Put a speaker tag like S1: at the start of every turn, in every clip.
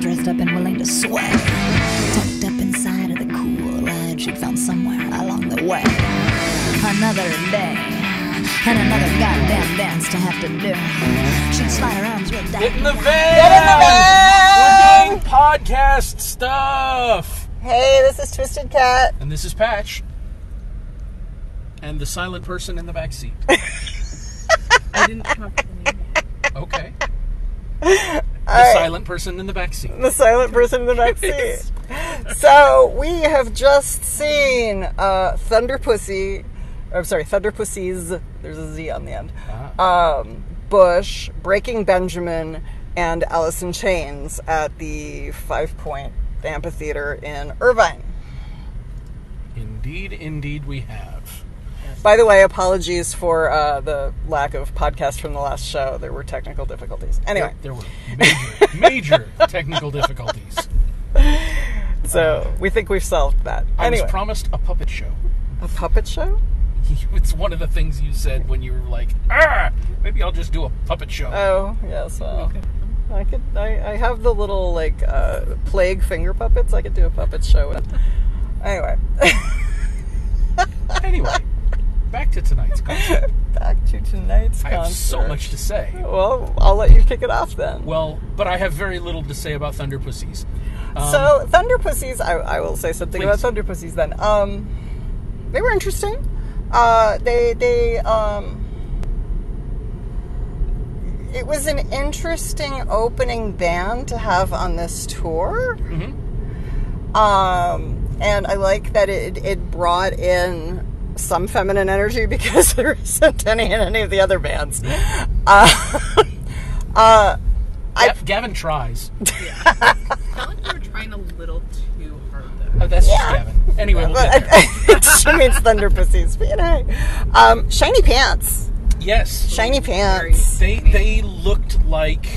S1: dressed up and willing to sweat. Tucked up inside of the cool ledge she'd found somewhere along the way. Another day, and another goddamn dance to have to do. She'd slide her arms real tight.
S2: Get in the van! We're doing podcast stuff!
S3: Hey, this is Twisted Cat.
S2: And this is Patch. And the silent person in the back seat.
S4: I didn't come up with the name yet.
S2: Okay.
S3: All
S2: The
S3: right.
S2: silent person in the back seat.
S3: The silent person in the back seat. So, we have just seen Thunder Pussies. There's a Z on the end. Bush, Breaking Benjamin, and Alice in Chains at the 5 Point Amphitheater in Irvine.
S2: Indeed we have.
S3: By the way, apologies for the lack of podcast from the last show. There were technical difficulties. Anyway.
S2: There were major technical difficulties.
S3: So, we think we've solved that.
S2: I
S3: Anyway.
S2: was promised a puppet show.
S3: A puppet show?
S2: It's one of the things you said when you were like, maybe I'll just do a puppet show.
S3: Oh, yes. Well, I have the little, plague finger puppets. I could do a puppet show with. Anyway.
S2: Anyway, back to tonight's concept.
S3: Back to tonight's
S2: I have
S3: concert.
S2: so much to say.
S3: Well, I'll let you kick it off then.
S2: Well, but I have very little to say about Thunder Pussies.
S3: So, Thunder Pussies, I will say something
S2: Please.
S3: about Thunder Pussies then. They were interesting. It was an interesting opening band to have on this tour.
S2: Mm-hmm.
S3: And I like that it brought in some feminine energy because there isn't any in any of the other bands.
S2: Gavin tries.
S4: I felt like we were trying a little too hard, though.
S2: Oh, that's just Gavin. Anyway, we'll get there.
S3: She means Thunder Pussies. But, Shiny Pants.
S2: Yes.
S3: Shiny Pants.
S2: They looked like...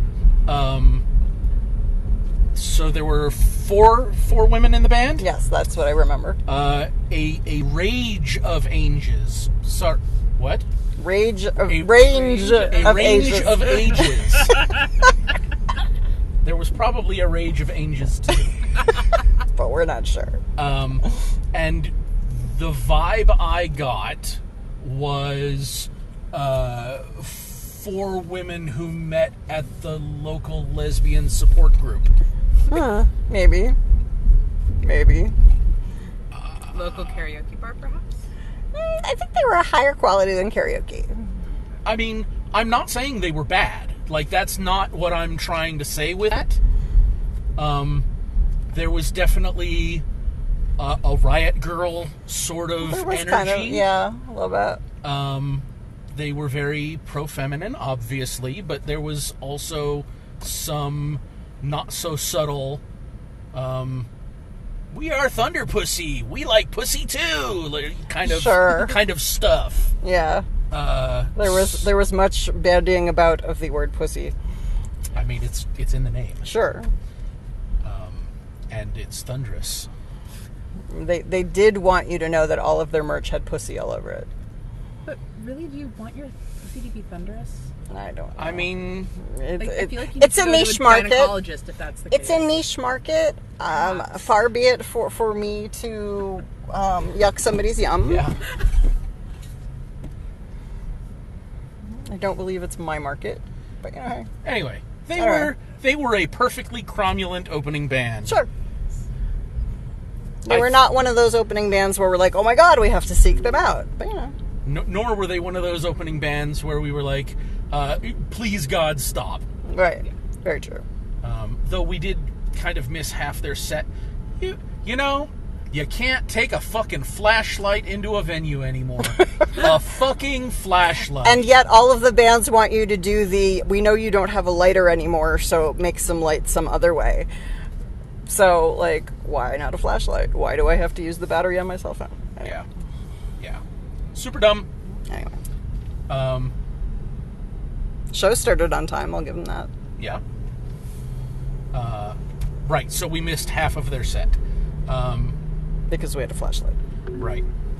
S2: So there were four women in the band?
S3: Yes, that's what I remember.
S2: A rage of ages. Sorry, what?
S3: Range of
S2: A
S3: ages.
S2: range of ages. There was probably a rage of ages too.
S3: But we're not sure.
S2: And the vibe I got was 4 women who met at the local lesbian support group.
S3: Maybe.
S4: Local karaoke bar, perhaps?
S3: I think they were a higher quality than karaoke.
S2: I mean, I'm not saying they were bad. Like, that's not what I'm trying to say with that. There was definitely a Riot Girl sort of
S3: There was
S2: energy.
S3: kind of, yeah, a little bit.
S2: They were very pro-feminine, obviously, but there was also some not so subtle, we are Thunder Pussy, we like pussy too, kind of stuff.
S3: Yeah. There was much bandying about of the word pussy.
S2: I mean, it's in the name.
S3: Sure.
S2: And it's thunderous.
S3: They did want you to know that all of their merch had pussy all over it.
S4: But really, do you want your pussy to be thunderous?
S3: I don't know.
S2: I mean,
S4: I feel like you
S3: it's
S4: need
S3: a
S4: to go
S3: niche
S4: to
S3: market.
S4: gynecologist if that's the case.
S3: It's a niche market. Far be it for me to yuck somebody's yum.
S2: yeah.
S3: I don't believe it's my market, but hey.
S2: Anyway,
S3: All right.
S2: they were a perfectly cromulent opening band.
S3: Sure. They were not one of those opening bands where we're like, oh my god, we have to seek them out. But
S2: Nor were they one of those opening bands where we were like, please God, stop.
S3: Right. Very true.
S2: Though we did kind of miss half their set. You know, you can't take a fucking flashlight into a venue anymore. A fucking flashlight.
S3: And yet all of the bands want you to do we know you don't have a lighter anymore, so make some light some other way. So, why not a flashlight? Why do I have to use the battery on my cell phone? Anyway.
S2: Yeah. Super dumb.
S3: Anyway. Show started on time, I'll give them that.
S2: Yeah. Right, so we missed half of their set.
S3: Because we had a flashlight.
S2: Right.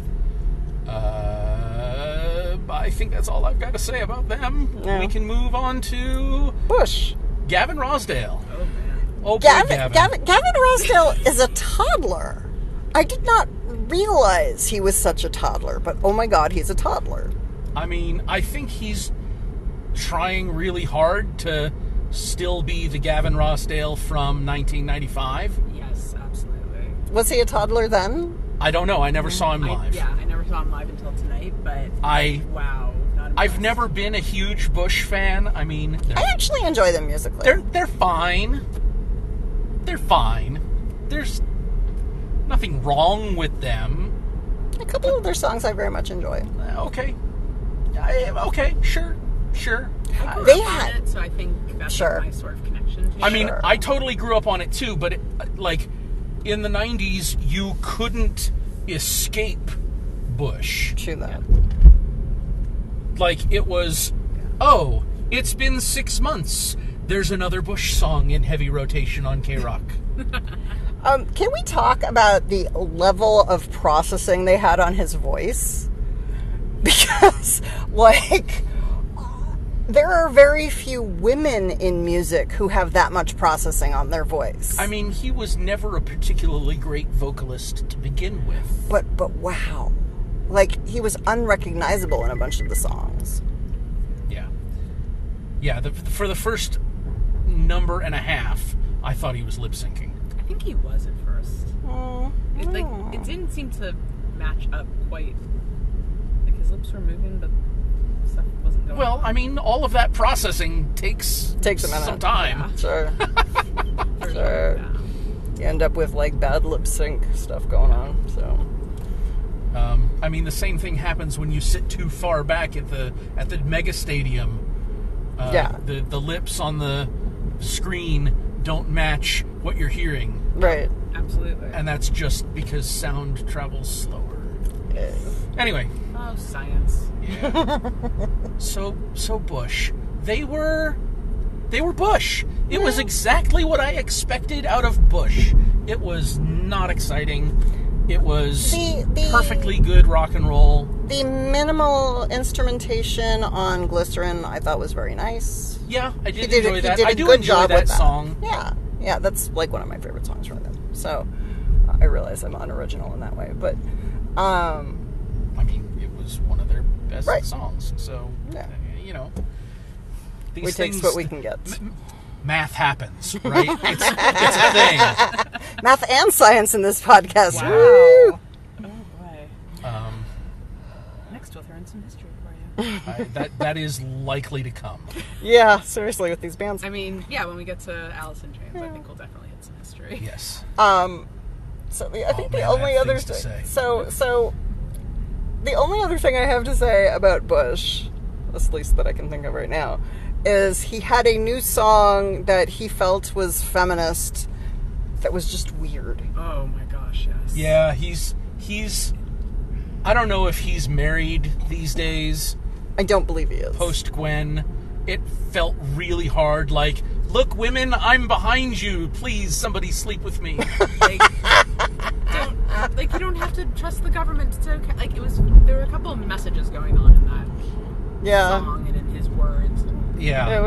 S2: I think that's all I've got to say about them.
S3: Yeah.
S2: We can move on to
S3: Bush.
S2: Gavin Rosdale.
S4: Oh, man.
S2: Oh boy,
S3: Gavin Rossdale is a toddler. I did not realize he was such a toddler, but oh my god, he's a toddler.
S2: I mean, I think he's trying really hard to still be the Gavin Rossdale from 1995.
S4: Yes, absolutely.
S3: Was he a toddler then?
S2: I don't know. I never saw him live.
S4: I never saw him live until tonight, but wow. Not
S2: I've
S4: impressed.
S2: never been a huge Bush fan. I mean,
S3: I actually enjoy them musically.
S2: they're fine. They're fine. There's nothing wrong with them.
S3: A couple of their songs I very much enjoy.
S2: Okay. Okay, sure.
S4: I grew
S3: They
S4: up on
S3: had-
S4: it, so I think that's
S3: Sure.
S4: my sort of connection to
S2: I
S4: it.
S2: mean,
S3: Sure.
S2: I totally grew up on it too, but like in the 90s, you couldn't escape Bush.
S3: True that.
S2: Like it was, oh, it's been 6 months. There's another Bush song in heavy rotation on K-Rock.
S3: Can we talk about the level of processing they had on his voice? Because, like, there are very few women in music who have that much processing on their voice.
S2: I mean, he was never a particularly great vocalist to begin with.
S3: But wow. Like, he was unrecognizable in a bunch of the songs.
S2: Yeah. For the first number and a half, I thought he was lip syncing.
S4: I think he was at first. It didn't seem to match up quite. Like his lips were moving, but stuff wasn't going.
S2: Well, I mean, all of that processing takes
S3: a minute.
S2: some time.
S3: Sure.
S4: For
S3: sure.
S4: Yeah.
S3: You end up with, like, bad lip sync stuff going on, so...
S2: I mean, the same thing happens when you sit too far back at the mega stadium.
S3: Yeah.
S2: The lips on the screen don't match what you're hearing,
S3: Right.
S4: Absolutely.
S2: and that's just because sound travels slower. Anyway,
S4: Oh, science.
S2: yeah. so Bush, they were Bush. It was exactly what I expected out of Bush. It was not exciting. It was
S3: The-
S2: perfectly good rock and roll.
S3: The minimal instrumentation on Glycerin I thought was very nice.
S2: Yeah, I did
S3: He
S2: enjoy that.
S3: did a
S2: I do
S3: good
S2: enjoy
S3: job
S2: that
S3: with
S2: song.
S3: Yeah, that's like one of my favorite songs from them. So I realize I'm unoriginal in that way, but
S2: I mean, it was one of their best
S3: Right.
S2: songs. So,
S3: Yeah.
S2: you know, these
S3: we take
S2: things,
S3: what we can get.
S2: math happens, right? it's a thing.
S3: Math and science in this podcast.
S4: Wow.
S3: Woo!
S4: Oh boy. Next we'll throw in some history for you.
S2: That is likely to come.
S3: Yeah, seriously, with these bands.
S4: I mean, yeah, when we get to Alice in Chains, I think we'll definitely hit some history.
S2: Yes.
S3: So I think the
S2: man,
S3: only
S2: I have
S3: other
S2: things to say.
S3: so the only other thing I have to say about Bush, at least that I can think of right now, is he had a new song that he felt was feminist that was just weird.
S4: Oh my gosh, yes.
S2: Yeah, he's. I don't know if he's married these days.
S3: I don't believe he is.
S2: Post Gwen, it felt really hard. Like, look, women, I'm behind you. Please, somebody sleep with me.
S4: Like, you don't have to trust the government. It's okay. Like, there were a couple of messages going on in that
S3: Yeah.
S4: song and in his words.
S2: Yeah.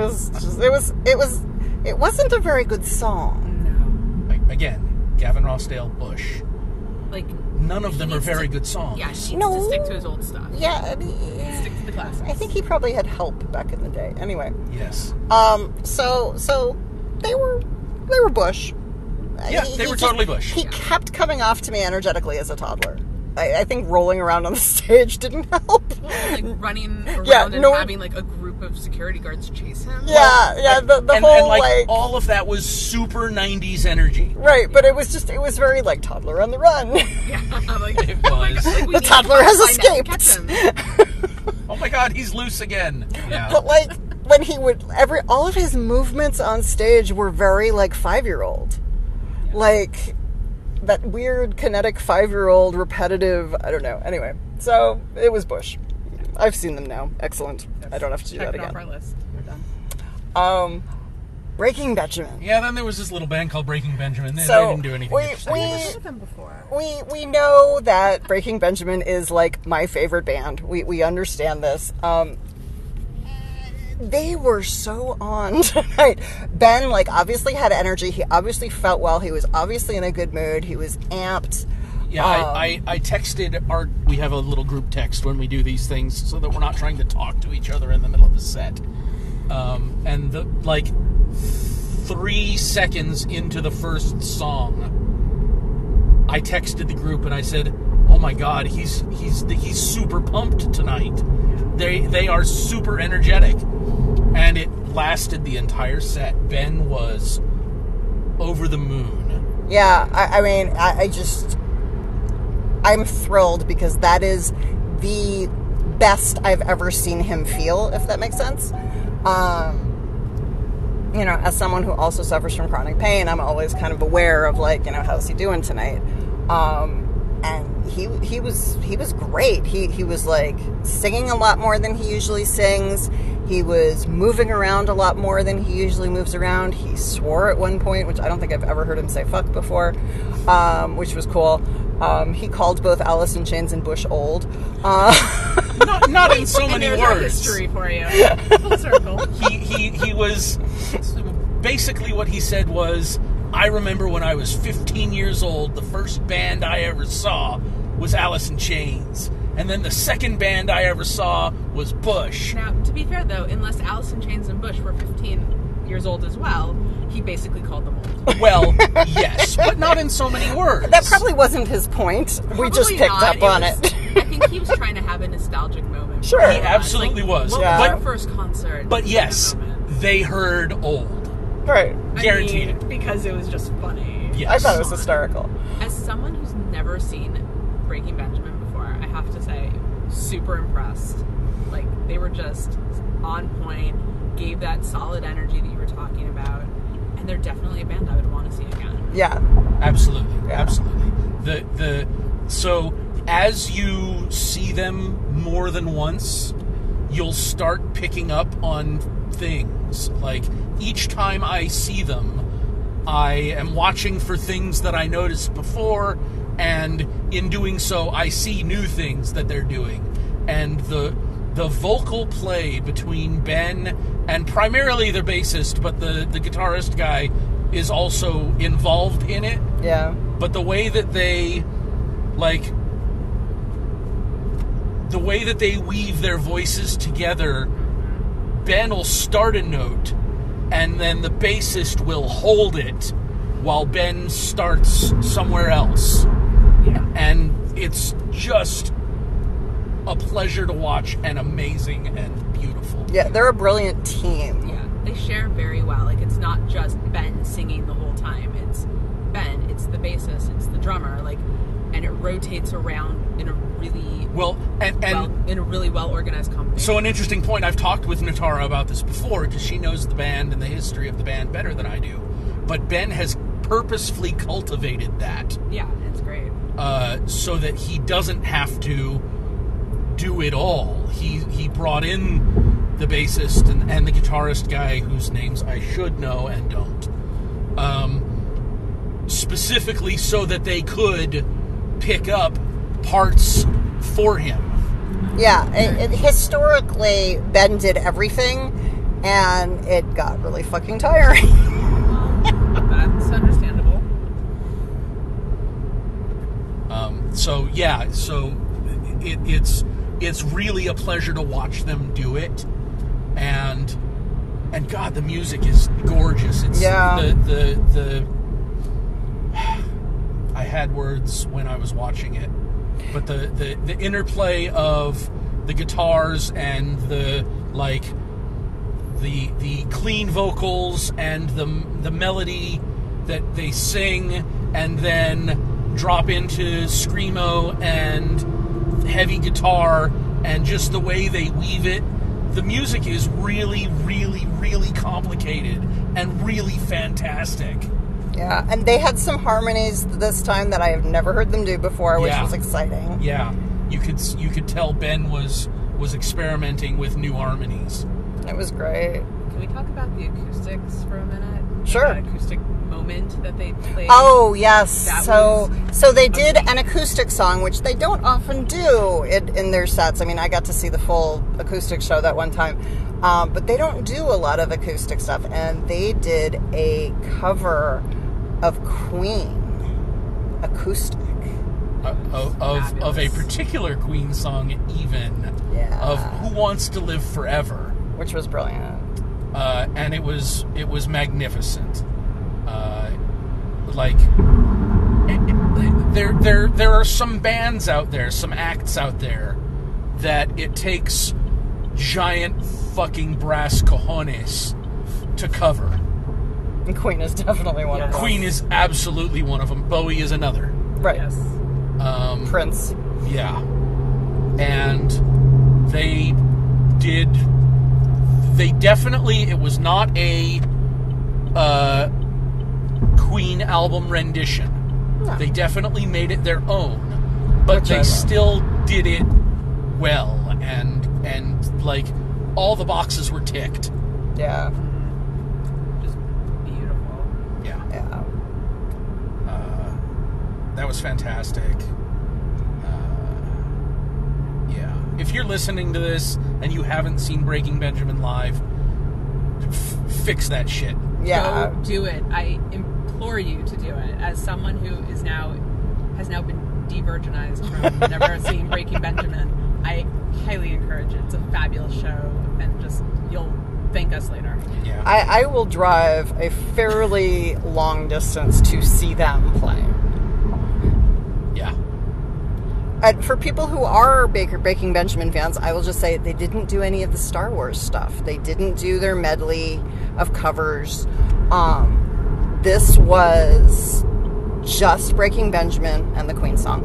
S3: It wasn't a very good song.
S4: No.
S2: Again, Gavin Rossdale, Bush.
S4: Like,
S2: None of
S4: he
S2: them are
S4: needs
S2: very
S4: to-
S2: good songs.
S4: Yeah, he needs
S3: No.
S4: to stick to his old stuff.
S3: Yeah, I mean,
S4: Stick to the classics.
S3: I think he probably had help back in the day. Anyway,
S2: Yes.
S3: so they were Bush.
S2: Yeah, they were totally Bush.
S3: He kept coming off to me energetically as a toddler. I think rolling around on the stage didn't help.
S4: Like running around
S3: Yeah,
S4: and
S3: no-
S4: having like a group of security guards chase him.
S3: Yeah, the
S2: and
S3: whole
S2: like,
S3: like
S2: all of that was super 90s energy.
S3: right, but it was very like toddler on the run.
S4: Yeah, like,
S2: It was.
S4: like, we
S3: The
S4: need to
S3: toddler has
S4: find out and
S3: escaped.
S4: catch him.
S2: Oh my god, he's loose again. Yeah.
S3: But like when he would all of his movements on stage were very like 5-year-old. Like that weird kinetic 5-year-old repetitive, I don't know. Anyway, so it was Bush. I've seen them now. Excellent. I don't have to do
S4: Check
S3: that
S4: it off our
S3: again.
S4: list. We're done.
S3: Breaking Benjamin.
S2: Yeah, then there was this little band called Breaking Benjamin. They
S3: So,
S2: didn't do anything
S3: we-
S2: interesting.
S3: we-
S4: I've heard of them before.
S3: We know that Breaking Benjamin is like my favorite band. We understand this. They were so on tonight. Ben, like, obviously had energy. He obviously felt well. He was obviously in a good mood. He was amped.
S2: Yeah, I texted we have a little group text when we do these things so that we're not trying to talk to each other in the middle of the set. And 3 seconds into the first song, I texted the group and I said, "Oh my God, he's super pumped tonight. They are super energetic," and it lasted the entire set. Ben was over the moon.
S3: Yeah, I mean, I'm thrilled because that is the best I've ever seen him feel, if that makes sense. You know, as someone who also suffers from chronic pain, I'm always kind of aware of, like, you know, how's he doing tonight? And he was great. He was, like, singing a lot more than he usually sings. He was moving around a lot more than he usually moves around. He swore at one point, which I don't think I've ever heard him say fuck before, which was cool. He called both Alice in Chains and Bush old.
S2: Not in so many
S4: there's
S2: words.
S4: Our history for you. Full circle.
S2: He was basically what he said was, "I remember when I was 15 years old, the first band I ever saw was Alice in Chains. And then the second band I ever saw was Bush."
S4: Now, to be fair, though, unless Alice in Chains and Bush were 15 years old as well, he basically called them old.
S2: Well, yes, but not in so many words.
S3: That probably wasn't his point. We just picked up on it.
S4: I think he was trying to have a nostalgic moment.
S3: Sure.
S2: He absolutely was.
S4: What was our first concert?
S2: But yes, they heard old.
S3: Right.
S2: Guaranteed.
S4: Because it was just funny.
S2: Yes.
S3: I thought it was hysterical.
S4: As someone who's never seen Breaking Benjamin before, I have to say, super impressed. Like, they were just on point, gave that solid energy that you were talking about, and they're definitely a band I would want to see again.
S3: Yeah.
S2: Absolutely.
S3: Yeah.
S2: Absolutely. So as you see them more than once, you'll start picking up on things. Like, each time I see them, I am watching for things that I noticed before, and in doing so, I see new things that they're doing. And the vocal play between Ben and primarily the bassist, but the guitarist guy is also involved in it.
S3: Yeah.
S2: But the way that they, weave their voices together, Ben will start a note, and then the bassist will hold it while Ben starts somewhere else.
S4: Yeah.
S2: And it's just a pleasure to watch, and amazing and beautiful.
S3: Yeah, they're a brilliant team.
S4: Yeah, they share very well. Like, it's not just Ben singing the whole time. It's Ben, it's the bassist, it's the drummer, like, and it rotates around in a really in a really well organized company.
S2: So an interesting point, I've talked with Natara about this before, because she knows the band and the history of the band better than I do. But Ben has purposefully cultivated that.
S4: Yeah, it's great.
S2: So that he doesn't have to do it all. He brought in the bassist and the guitarist guy, whose names I should know and don't, specifically so that they could pick up parts for him.
S3: Yeah, historically, Ben did everything, and it got really fucking tiring.
S4: That's understandable.
S2: So it's really a pleasure to watch them do it, and God, the music is gorgeous. It's the I had words when I was watching it, but the interplay of the guitars and the clean vocals and the melody that they sing and then drop into screamo and heavy guitar, and just the way they weave it. The music is really, really, really complicated and really fantastic.
S3: Yeah, and they had some harmonies this time that I have never heard them do before, which was exciting.
S2: Yeah, you could tell Ben was experimenting with new harmonies.
S3: It was great.
S4: Can we talk about the acoustics for a minute?
S3: Sure.
S4: That acoustic moment that they played.
S3: Oh, yes. So they did
S4: amazing.
S3: an acoustic song, which they don't often do in their sets. I mean, I got to see the full acoustic show that one time. But they don't do a lot of acoustic stuff, and they did a cover of Queen acoustic.
S2: Of a particular Queen song, even.
S3: Yeah.
S2: Of Who Wants to Live Forever.
S3: Which was brilliant.
S2: And it was magnificent. There are some bands out there, some acts out there, that it takes giant fucking brass cojones to cover.
S3: And Queen is definitely one of them.
S2: Queen is absolutely one of them. Bowie is another.
S3: Right.
S4: Yes.
S3: Prince.
S2: Yeah. And they definitely, it was not a Queen album rendition.
S3: No.
S2: They definitely made it their own, but
S3: Which I
S2: they
S3: love.
S2: still did it well, and like all the boxes were ticked.
S3: Yeah.
S4: Just beautiful.
S2: Yeah.
S3: Yeah.
S2: That was fantastic. Yeah. If you're listening to this and you haven't seen Breaking Benjamin live, fix that shit.
S3: Yeah.
S4: Go do it. I implore you to do it. As someone who has now been de-virginized from never seeing Breaking Benjamin, I highly encourage it. It's a fabulous show, and just you'll thank us later.
S2: Yeah.
S3: I will drive a fairly long distance to see them play.
S2: Yeah.
S3: And for people who are Breaking Benjamin fans, I will just say they didn't do any of the Star Wars stuff. They didn't do their medley of covers. This was just Breaking Benjamin and the Queen song.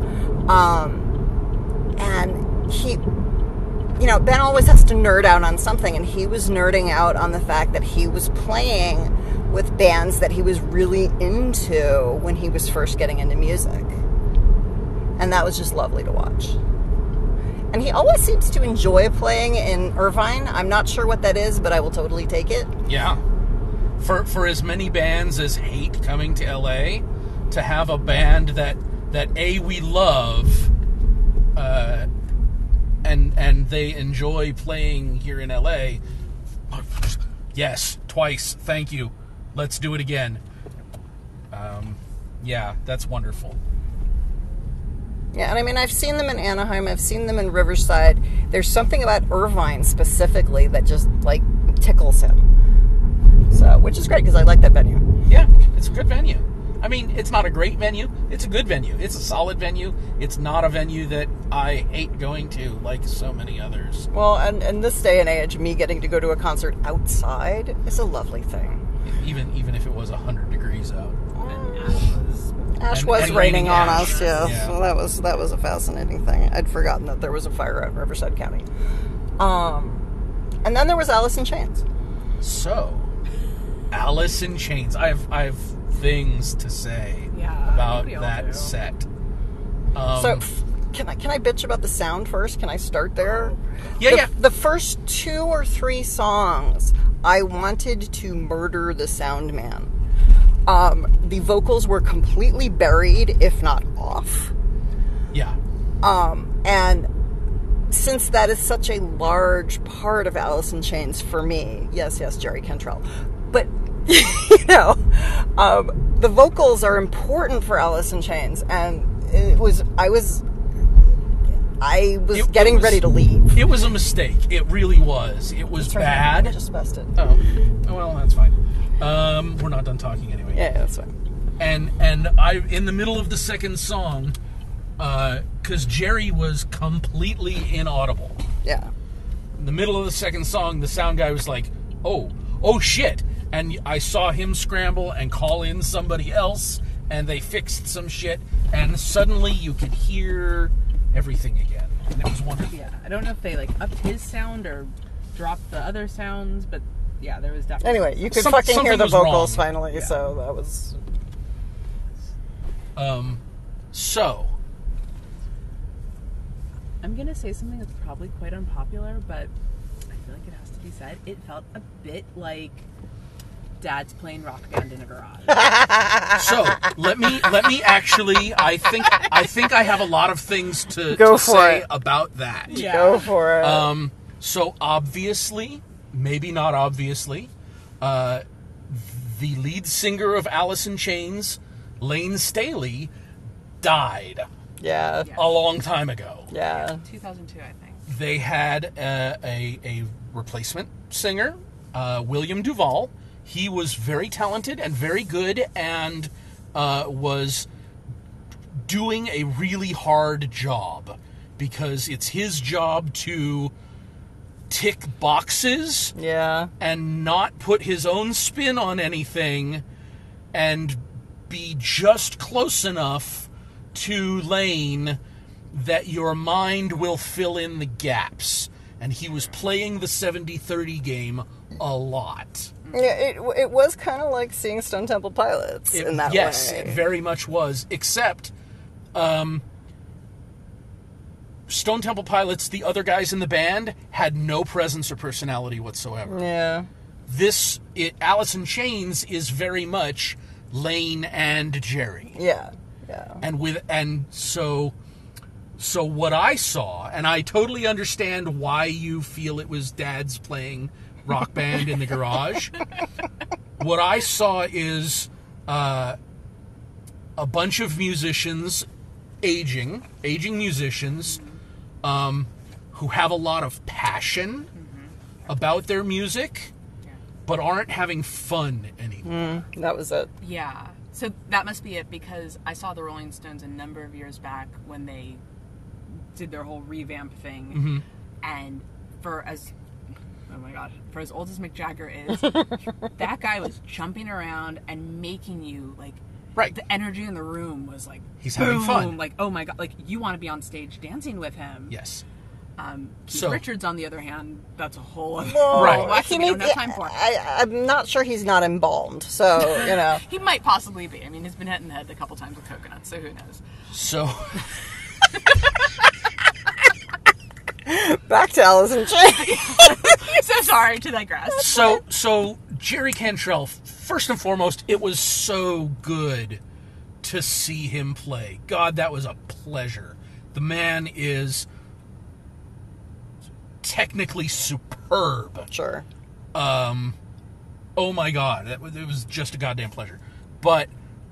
S3: And he, Ben always has to nerd out on something, and he was nerding out on the fact that he was playing with bands that he was really into when he was first getting into music. And that was just lovely to watch. And he always seems to enjoy playing in Irvine. I'm not sure what that is, but I will totally take it.
S2: Yeah. For as many bands as hate coming to LA, to have a band that A, we love, and they enjoy playing here in LA. Yes, twice. Thank you. Let's do it again. Yeah, that's wonderful.
S3: Yeah, and I mean, I've seen them in Anaheim. I've seen them in Riverside. There's something about Irvine specifically that just, tickles him. So, which is great, because I like that venue.
S2: Yeah, it's a good venue. I mean, it's not a great venue. It's a good venue. It's a solid venue. It's not a venue that I hate going to, like so many others.
S3: Well, and in this day and age, me getting to go to a concert outside is a lovely thing.
S2: Even if it was 100 degrees out.
S3: Ash
S2: And-
S3: was
S2: and
S3: raining
S2: raining
S3: on
S2: ash.
S3: us, yes.
S2: Yeah.
S3: So that was a fascinating thing. I'd forgotten that there was a fire out in Riverside County. And then there was Alice in Chains.
S2: So, Alice in Chains. I have things to say
S4: Yeah,
S2: about
S4: we all
S2: that
S4: do.
S2: set.
S3: Can I bitch about the sound first? Can I start there?
S2: Yeah.
S3: The first 2 or 3 songs, I wanted to murder the sound man. The vocals were completely buried, if not off.
S2: Yeah.
S3: And since that is such a large part of Alice in Chains for me, yes, Jerry Cantrell, but the vocals are important for Alice in Chains, and I was getting ready to leave.
S2: It was a mistake. It really was. It was
S3: That's right.
S2: bad.
S3: I just messed it.
S2: Oh, well, that's fine. We're not done talking anyway.
S3: Yeah, that's fine.
S2: And I, in the middle of the second song, because Jerry was completely inaudible.
S3: Yeah.
S2: In the middle of the second song, the sound guy was like, oh shit. And I saw him scramble and call in somebody else, and they fixed some shit, and suddenly you could hear everything again. And it was wonderful.
S4: Yeah, I don't know if they upped his sound or dropped the other sounds, but yeah, there was definitely.
S3: Anyway, you could
S2: Some-
S3: fucking hear
S2: something
S3: the
S2: was
S3: vocals
S2: wrong.
S3: finally,
S2: Yeah.
S3: so that was...
S2: So,
S4: I'm gonna say something that's probably quite unpopular, but I feel like it has to be said. It felt a bit like Dad's playing Rock Band in a garage.
S2: So let me actually. I think I have a lot of things to
S3: Go for
S2: say
S3: it.
S2: about that.
S4: Yeah.
S3: Go for it.
S2: So obviously, maybe not obviously, the lead singer of Alice in Chains, Lane Staley, died
S3: Yeah.
S4: Yeah.
S2: a long time ago.
S3: Yeah.
S4: 2002, I think.
S2: They had a replacement singer, William Duvall. He was very talented and very good, and was doing a really hard job, because it's his job to tick boxes
S3: Yeah.
S2: and not put his own spin on anything, and be just close enough to Lane that your mind will fill in the gaps. And he was playing the 70-30 game a lot.
S3: Yeah, it was kind of like seeing Stone Temple Pilots in that
S2: Yes,
S3: way.
S2: it very much was. Except, Stone Temple Pilots, the other guys in the band, had no presence or personality whatsoever.
S3: Yeah.
S2: Alice in Chains is very much Lane and Jerry.
S3: Yeah. Yeah.
S2: And so what I saw, and I totally understand why you feel it was Dad's playing Rock Band in the garage. What I saw is a bunch of musicians, aging musicians, who have a lot of passion about their music, but aren't having fun anymore.
S3: That was it.
S4: Yeah. So that must be it, because I saw the Rolling Stones a number of years back when they did their whole revamp thing. And for as old as Mick Jagger is, that guy was jumping around and making you, like,
S2: Right.
S4: the energy in the room was like,
S2: He's having
S4: boom,
S2: fun.
S4: like, oh my god, like, you want to be on stage dancing with him.
S2: Yes.
S4: Keith
S2: So-
S4: Richards, on the other hand, that's a whole other
S2: Right.
S4: Well, actually, we don't have time for it.
S3: I'm not sure he's not embalmed, so, you know.
S4: He might possibly be. I mean, he's been hit in the head a couple times with coconuts, so who knows?
S2: So
S3: Back to Alice in Chains.
S4: So sorry to digress.
S2: So Jerry Cantrell, first and foremost, it was so good to see him play. God, that was a pleasure. The man is technically superb.
S3: Sure.
S2: Oh my God, it was just a goddamn pleasure. But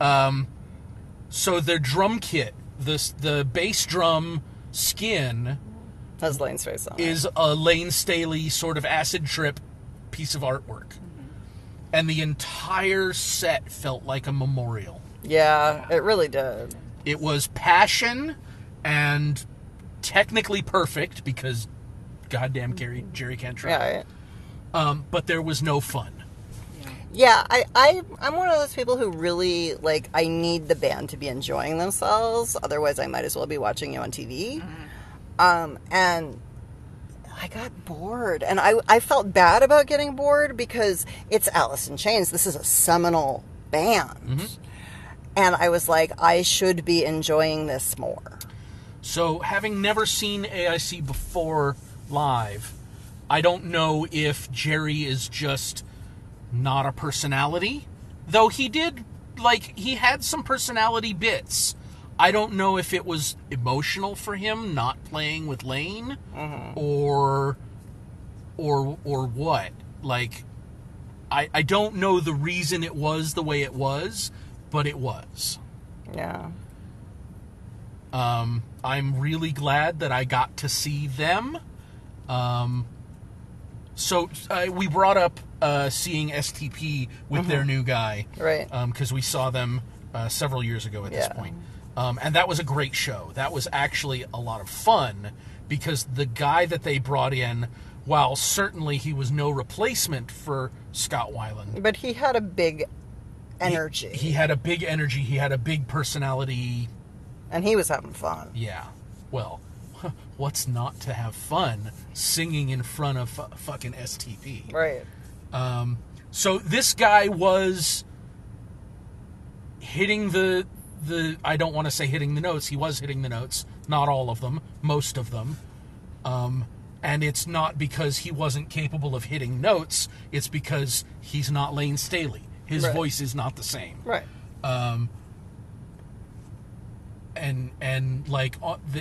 S2: so the drum kit, the bass drum skin
S3: Has Lane's face on it.
S2: is a Lane Staley sort of acid trip piece of artwork. And the entire set felt like a memorial.
S3: Yeah, it really did.
S2: It was passion and technically perfect, because goddamn Jerry Cantrell.
S3: Yeah.
S2: But there was no fun.
S3: Yeah, I'm one of those people who really, like, I need the band to be enjoying themselves. Otherwise, I might as well be watching you on TV. And I got bored. And I felt bad about getting bored, because it's Alice in Chains. This is a seminal band. And I was like, I should be enjoying this more.
S2: So, having never seen AIC before live, I don't know if Jerry is just not a personality. Though he had some personality bits. I don't know if it was emotional for him not playing with Lane, or what. Like, I don't know the reason it was the way it was, but it was.
S3: Yeah.
S2: I'm really glad that I got to see them. So we brought up seeing STP with their new guy.
S3: Right.
S2: Because we saw them several years ago at this
S3: Yeah.
S2: point. And that was a great show. That was actually a lot of fun, because the guy that they brought in, while certainly he was no replacement for Scott Weiland,
S3: But he had a big energy.
S2: he had a big energy. He had a big personality.
S3: and he was having fun.
S2: Yeah. Well, what's not to have fun singing in front of fucking STP?
S3: Right.
S2: So this guy was hitting the I don't want to say hitting the notes. He was hitting the notes. Not all of them. Most of them. And it's not because he wasn't capable of hitting notes. It's because he's not Lane Staley. His
S3: Right.
S2: voice is not the same.
S3: Right.
S2: And like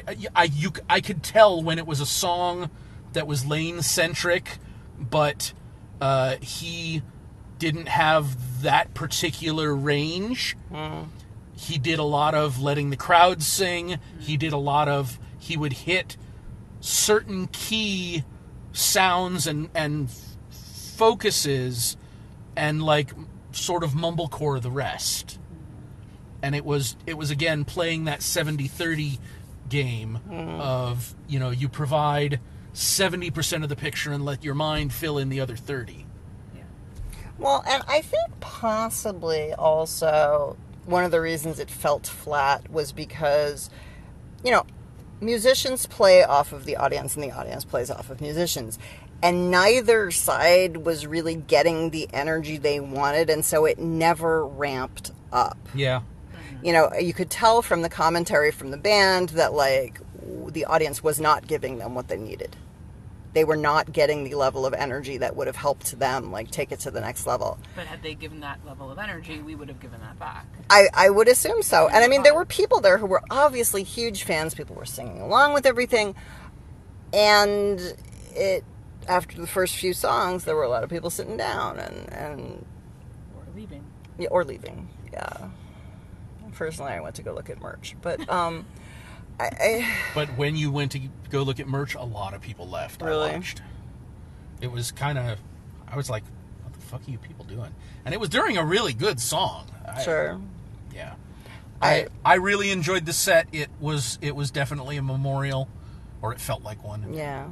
S2: I could tell when it was a song that was Lane centric, but He didn't have that particular range. He did a lot of letting the crowd sing. He did a lot of, he would hit certain key sounds and focuses and like sort of mumblecore the rest. And it was again playing that 70-30 game of, you know, you provide 70% of the picture and let your mind fill in the other 30.
S3: Well, and I think possibly also one of the reasons it felt flat was because, you know, musicians play off of the audience and the audience plays off of musicians. And neither side was really getting the energy they wanted, and so it never ramped up.
S2: Yeah.
S3: You know, you could tell from the commentary from the band that, like, the audience was not giving them what they needed. They were not getting the level of energy that would have helped them, like, take it to the next level.
S4: But had they given that level of energy, we would have given that back.
S3: I would assume so. And I mean, there were people there who were obviously huge fans. People were singing along with everything. And after the first few songs, there were a lot of people sitting down and
S4: Or leaving.
S3: Yeah, or leaving. Yeah. Personally, I went to go look at merch, but
S2: But when you went to go look at merch, a lot of people left.
S3: Really?
S2: I watched. It was kind of, I was like, what the fuck are you people doing? And it was during a really good song.
S3: Sure.
S2: Yeah. I really enjoyed the set. It was definitely a memorial, or it felt like one.
S3: Yeah.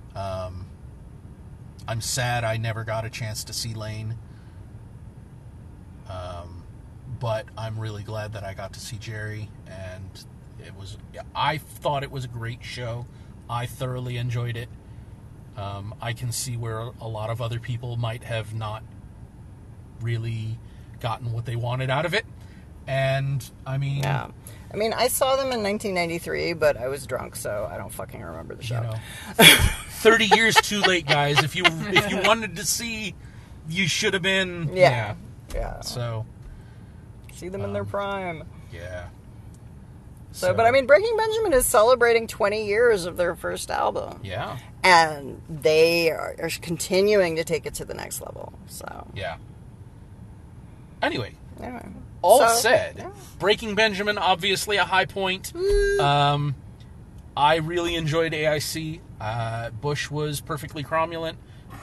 S2: I'm sad I never got a chance to see Lane. But I'm really glad that I got to see Jerry, and I thought it was a great show. I thoroughly enjoyed it. I can see where a lot of other people might have not really gotten what they wanted out of it. And, I mean...
S3: Yeah. I mean, I saw them in 1993, but I was drunk, so I don't fucking remember the show.
S2: You know, 30 years too late, guys. If you wanted to see, you should have been...
S3: Yeah.
S2: So...
S3: See them in their prime.
S2: Yeah.
S3: So, but I mean, Breaking Benjamin is celebrating 20 years of their first album.
S2: Yeah.
S3: And they are continuing to take it to the next level. So.
S2: Yeah. Anyway.
S3: Yeah.
S2: All said, yeah. Breaking Benjamin, obviously a high point. I really enjoyed AIC. Bush was perfectly cromulent.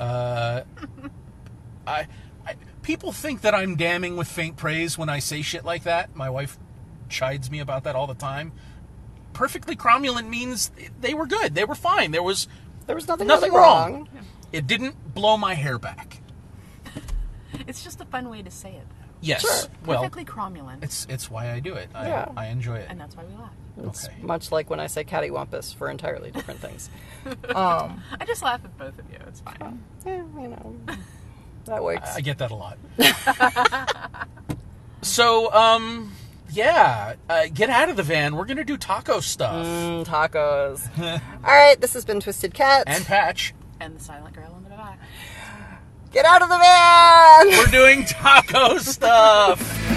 S2: People think that I'm damning with faint praise when I say shit like that. My wife chides me about that all the time. Perfectly cromulent means they were good. They were fine. There was nothing wrong. It didn't blow my hair back.
S4: It's just a fun way to say it, though.
S2: Yes.
S3: Sure.
S2: Well,
S4: perfectly cromulent.
S2: It's why I do it.
S3: Yeah.
S2: I enjoy it.
S4: And that's why we laugh.
S3: It's
S2: Okay.
S3: much like when I say cattywampus for entirely different things.
S4: I just laugh at both of you. It's fine.
S3: Yeah, you know, that works.
S2: I get that a lot. So, yeah, get out of the van. We're going to do taco stuff.
S3: Tacos. All right, this has been Twisted Cat.
S2: And Patch.
S4: And the silent girl in the back.
S3: Get out of the van!
S2: We're doing taco stuff.